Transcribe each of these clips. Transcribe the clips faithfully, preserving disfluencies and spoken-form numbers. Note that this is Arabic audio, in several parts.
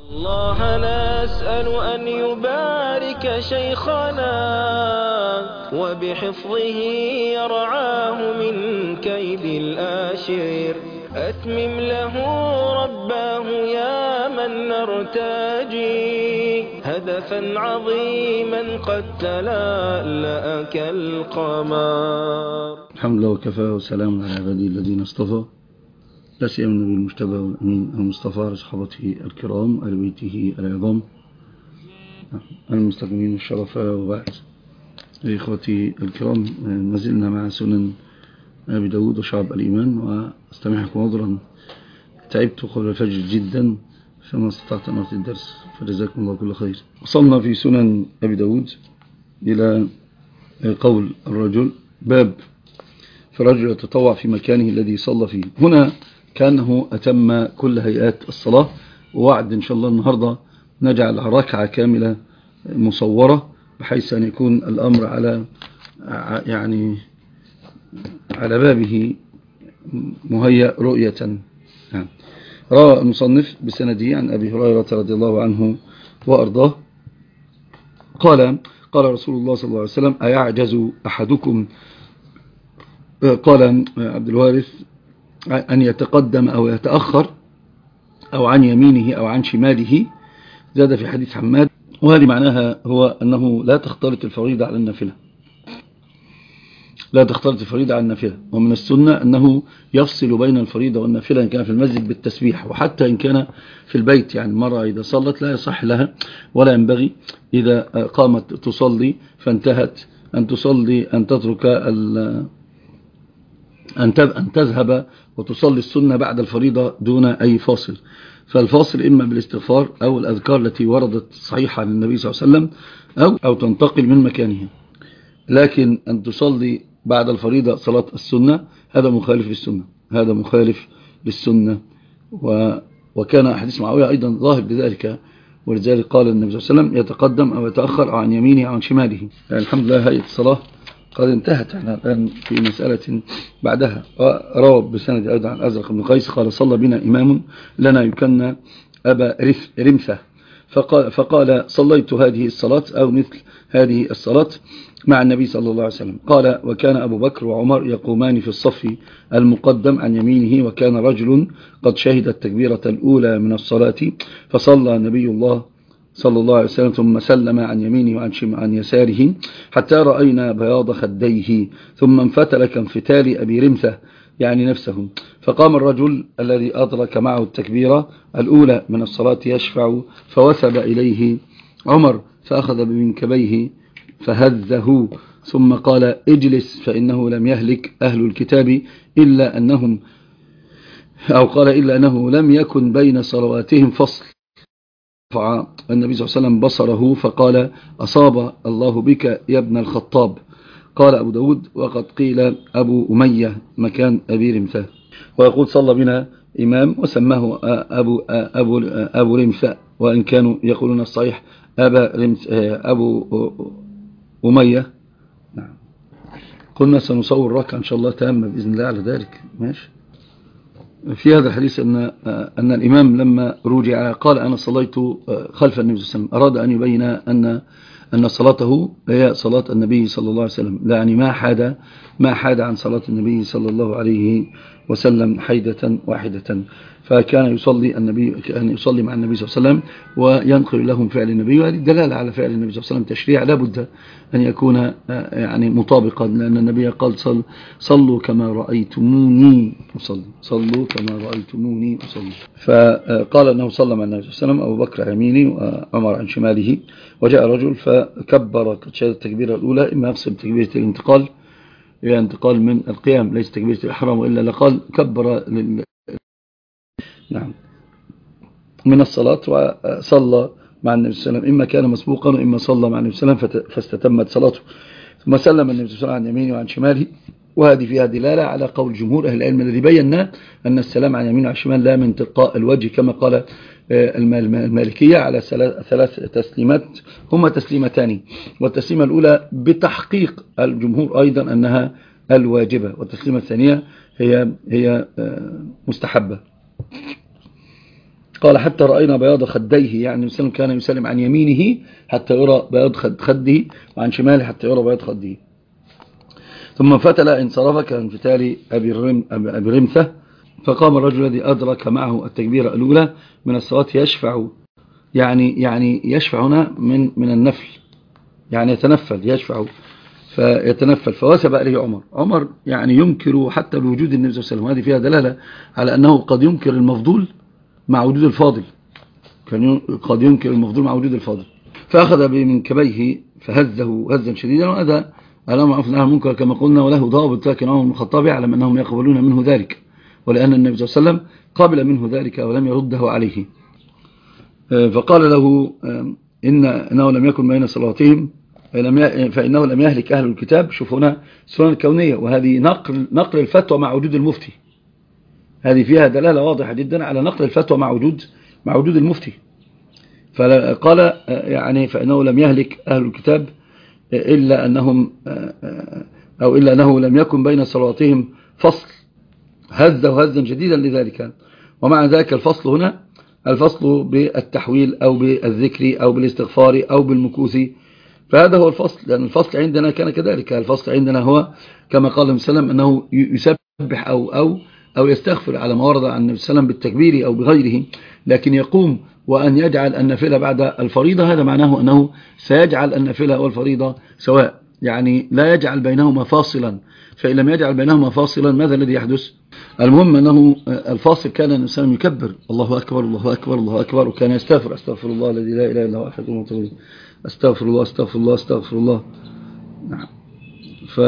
الله نسأل أن يبارك شيخنا وبحفظه يرعاه من كيد الآشر. أتمم له رباه يا من نرتجي هدفا عظيما قد تلألأ كالقمر. الحمد لله وكفى وسلام على عباده الذين اصطفى، لا سيما النبي المجتبى والأمين المصطفى لصحابته الكرام آل بيته العظام المستقيمين الشرفاء. وبعد، إخوتي الكرام، ما زلنا مع سنن أبي داود وشعب الإيمان، وأستمعكم عذرا تعبت قبل الفجر جدا فما استطعت أن أعطي الدرس، فجزاكم الله كل خير. وصلنا في سنن أبي داود إلى قول الرجل: باب فرجل يتطوع في مكانه الذي صلى فيه. هنا كأنه أتم كل هيئات الصلاة، ووعد إن شاء الله النهاردة نجعل ركعة كاملة مصورة بحيث أن يكون الأمر على يعني على بابه مهيأ رؤية. روى المصنف بسنده عن أبي هريرة رضي الله عنه وأرضاه قال: قال رسول الله صلى الله عليه وسلم: أيعجز أحدكم، قال عبد الوارث، أن يتقدم أو يتأخر أو عن يمينه أو عن شماله. زاد في حديث حماد، وهذه معناها هو أنه لا تختلط الفريضة على النافلة، لا تختلط الفريضة على النافلة. ومن السنة أنه يفصل بين الفريضة والنافلة إن كان في المسجد بالتسبيح، وحتى إن كان في البيت. يعني المرأة إذا صلت لا يصح لها ولا ينبغي إذا قامت تصلي فانتهت أن تصلي أن تترك أن تذهب وتصلي السنة بعد الفريضة دون أي فاصل. فالفاصل إما بالاستغفار أو الأذكار التي وردت صحيحة عن النبي صلى الله عليه وسلم، أو, أو تنتقل من مكانها. لكن أن تصلي بعد الفريضة صلاة السنة هذا مخالف للسنة، هذا مخالف للسنة. وكان حديث معاوية أيضا ظاهر بذلك، ولذلك قال النبي صلى الله عليه وسلم: يتقدم أو يتأخر عن يمينه أو عن شماله. يعني الحمد لله هيئة الصلاة قد انتهت الآن في مسألة بعدها. روى بسند أيضا عن أزرق بن قيس قال: صلى بنا إمام لنا يكنى أبا رمثة، فقال, فقال صليت هذه الصلاة أو مثل هذه الصلاة مع النبي صلى الله عليه وسلم. قال: وكان أبو بكر وعمر يقومان في الصف المقدم عن يمينه، وكان رجل قد شهد التكبيرة الأولى من الصلاة فصلى نبي الله صلى الله عليه وسلم ثم سلم عن يمينه وعن عن يساره حتى رأينا بياض خديه، ثم انفتل كانفتال أبي رمثة يعني نفسه. فقام الرجل الذي أدرك معه التكبيرة الأولى من الصلاة يشفع، فوثب إليه عمر فأخذ بمنكبيه فهزه، ثم قال: اجلس فإنه لم يهلك أهل الكتاب إلا أنهم، أو قال إلا أنه لم يكن بين صلواتهم فصل. رفع النبي صلى الله عليه وسلم بصره فقال: أصاب الله بك يا ابن الخطاب. قال أبو داود: وقد قيل أبو أمية مكان أبي رمثة. ويقول: صلى بنا إمام وسماه أبو, أبو, أبو رمثة، وإن كانوا يقولون الصحيح أبا رمث أبو أمية. نعم. قلنا سنصور ركعة إن شاء الله تامة بإذن الله على ذلك. ماشي. في هذا الحديث أن, أن الإمام لما رجع قال: أنا صليت خلف النبي صلى الله عليه وسلم. أراد أن يبين أن أن صلاته هي صلاة النبي صلى الله عليه وسلم، يعني ما حاد ما حاد عن صلاة النبي صلى الله عليه وسلم حيدة واحدة. فكان يصلي النبي كان يصلي مع النبي صلى الله عليه وسلم وينقل لهم فعل النبي، وهذه دلالة على فعل النبي صلى الله عليه وسلم. تشريع لابد أن يكون يعني مطابقا، لأن النبي قال: صل صلوا كما رأيتموني أصلي، صلوا كما رأيتموني أصلي. فقال أنه صلى مع النبي صلى الله عليه وسلم، أبو بكر عن يمينه وعمر عن شماله. وجاء رجل فكبر قد شهد التكبيرة الأولى، إما يقصد تكبيرة الانتقال، هي انتقال من القيام ليس تكبيرة الإحرام، وإلا لقال كبر لل... نعم من الصلاة وصلى مع النبي صلى الله عليه وسلم، إما كان مسبوقا وإما صلى مع النبي صلى الله عليه وسلم فاستتمت صلاته. ثم سلم النبي صلى الله عليه وسلم عن يمينه وعن شماله، وهذه فيها دلالة على قول جمهور أهل العلم الذي بينا أن السلام عن يمين وعن شمال لا من تلقاء الوجه، كما قال المالكية على ثلاث تسليمات هما تسليمتان، والتسليمة الأولى بتحقيق الجمهور أيضا أنها الواجبة، والتسليمة الثانية هي هي مستحبة. قال حتى رأينا بياض خديه، يعني النبي كان يسلم عن يمينه حتى يرى بياض خده، وعن شماله حتى يرى بياض خده. ثم فتل انصرف كانفتال أبي, الرم أبي رمثة، فقام الرجل الذي أدرك معه التكبيرة الأولى من الصلاة يشفع، يعني يعني يشفع هنا من من النفل، يعني يتنفل يشفع فيتنفل. فوثب إليه عمر عمر يعني ينكر حتى بوجود النبي صلى الله عليه وسلم. هذه فيها دلالة على أنه قد ينكر المفضول مع وجود الفاضل، كان قد ينكر المفضول مع وجود الفاضل. فأخذ بمنكبيه فهزه هزا شديدا، وهذا الأمر معروف نهي عن المنكر كما قلنا، وله ضابط، لكن عمر بن الخطاب يعلم أنهم يقبلون منه ذلك، ولأن النبي صلى الله عليه وسلم قبل منه ذلك ولم يرده عليه. فقال له إن إنه لم يكن بين صلاتهم فإنه لم يهلك أهل الكتاب. شوف هنا السنن الكونية، وهذه نقل نقل الفتوى مع وجود المفتي، هذه فيها دلالة واضحة جدا على نقل الفتوى مع وجود مع وجود المفتي. فقال يعني فإنه لم يهلك أهل الكتاب إلا أنهم أو إلا أنه لم يكن بين صلاتهم فصل، هزه هزا جديدا لذلك. ومع ذلك الفصل هنا الفصل بالتحويل أو بالذكر أو بالاستغفار أو بالمكوث، فهذا هو الفصل، لأن الفصل عندنا كان كذلك. الفصل عندنا هو كما قال النبي صلى الله عليه وسلم أنه يسبح أو أو أو يستغفر على ما ورد عن النبي صلى الله عليه وسلم بالتكبير أو بغيره، لكن يقوم وأن يجعل النافلة بعد الفريضة، هذا معناه أنه سيجعل النافلة والفريضة سواء، يعني لا يجعل بينهما فاصلا. فإن لم يجعل بينهما فاصلا ماذا الذي يحدث؟ المهم أنه الفاصل كان النبي صلى الله عليه وسلم يكبر الله أكبر الله أكبر الله أكبر، وكان يستغفر أستغفر الله الذي لا إله إلا هو أحد المتوبين، أستغفر الله أستغفر الله أستغفر الله. نعم. ف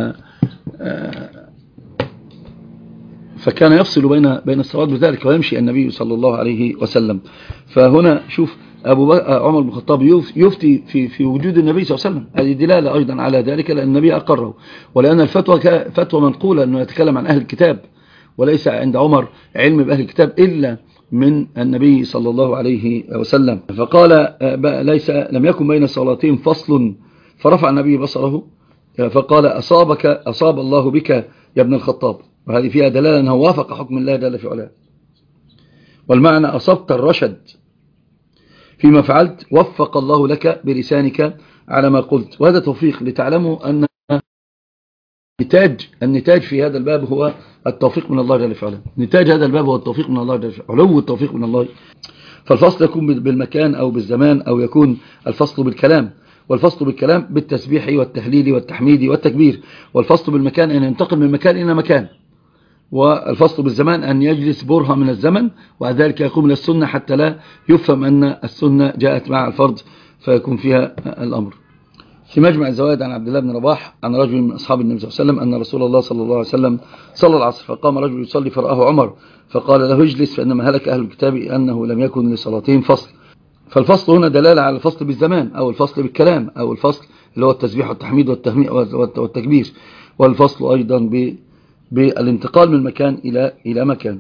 فكان يفصل بين بين الصلوات بذلك، ويمشي النبي صلى الله عليه وسلم. فهنا شوف أبو عمر بن الخطاب يفتي في في وجود النبي صلى الله عليه وسلم، هذه دلالة أيضا على ذلك، لأن النبي أقره، ولأن الفتوى فتوى منقولة أنه يتكلم عن أهل الكتاب، وليس عند عمر علم بأهل الكتاب إلا من النبي صلى الله عليه وسلم. فقال ليس لم يكن بين صلاتين فصل، فرفع النبي بصره فقال أصابك أصاب الله بك يا ابن الخطاب، وهذه فيها دلالة أنه وافق حكم الله جل في علاه. والمعنى أصبت الرشد فيما فعلت، وفق الله لك بلسانك على ما قلت. وهذا توفيق لتعلموا أن نتاج النتاج في هذا الباب هو التوفيق من الله جل في علاه. نتاج هذا الباب هو التوفيق من الله جل في علاه، علو التوفيق من الله. فالفصل يكون بالمكان أو بالزمان، أو يكون الفصل بالكلام، والفصل بالكلام بالتسبيح والتهليل والتحميد والتكبير. والفصل بالمكان أن ينتقل من مكان إلى مكان، والفصل بالزمان أن يجلس برهة من الزمن، وذلك يقوم للسنة حتى لا يفهم أن السنة جاءت مع الفرض فيكون فيها الأمر. في مجمع الزوائد عن عبد الله بن رباح عن رجل من أصحاب النبي صلى الله عليه وسلم أن رسول الله صلى الله عليه وسلم صلى العصر، فقام رجل يصلي فرآه عمر فقال له اجلس فإنما هلك أهل الكتاب أنه لم يكن لصلاتهم فصل. فالفصل هنا دلالة على الفصل بالزمان أو الفصل بالكلام أو الفصل اللي هو التسبيح والتحميد والتكبير، والفصل أيضا ب بالانتقال من مكان إلى إلى مكان.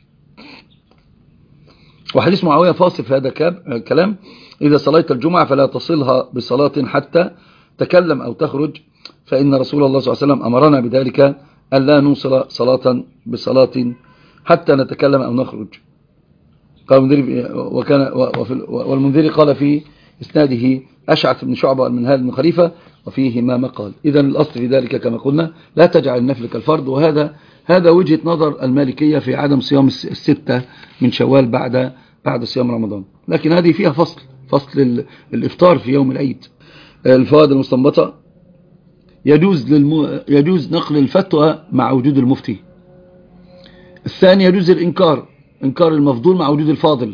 وحديث معاوية فاصل في هذا الكلام: إذا صليت الجمعة فلا تصلها بصلاة حتى تكلم أو تخرج، فإن رسول الله صلى الله عليه وسلم أمرنا بذلك ألا نوصل صلاة بصلاة حتى نتكلم أو نخرج. قال المنذري وكان والمنذري قال في إسناده أشعث بن شعبة المنهال بن خليفة وفيه ما مقال. إذا الأصل في ذلك كما قلنا لا تجعل النفل كالفرض، وهذا هذا وجهة نظر المالكية في عدم صيام الستة من شوال بعد بعد صيام رمضان، لكن هذه فيها فصل فصل الإفطار في يوم العيد. الفوائد المستنبطة: يجوز للم... يجوز نقل الفتوى مع وجود المفتي. الثاني يجوز الإنكار إنكار المفضول مع وجود الفاضل.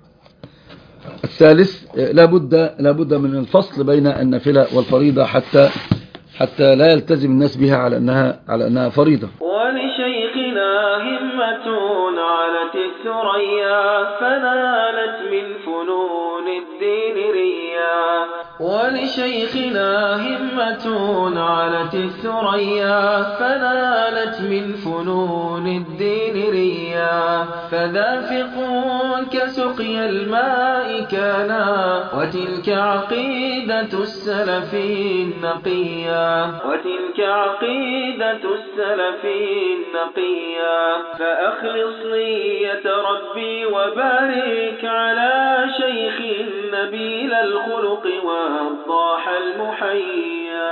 الثالث لابد لابد من الفصل بين النافلة والفريضة حتى حتى لا يلتزم الناس بها على أنها على أنها فريضة. ولشيخنا همة علت الثريا فنالت من فنون الدين ريا. ولشيخنا همة علت الثريا فنالت من فنون الدين ريا. فذا فقه كسقي الماء كانا وتلك عقيدة السلف النقيا وتلك عقيدة السلف النقيا فأخلص نية ربي وبارك على شيخ نبيل الخلق والضاح المحيا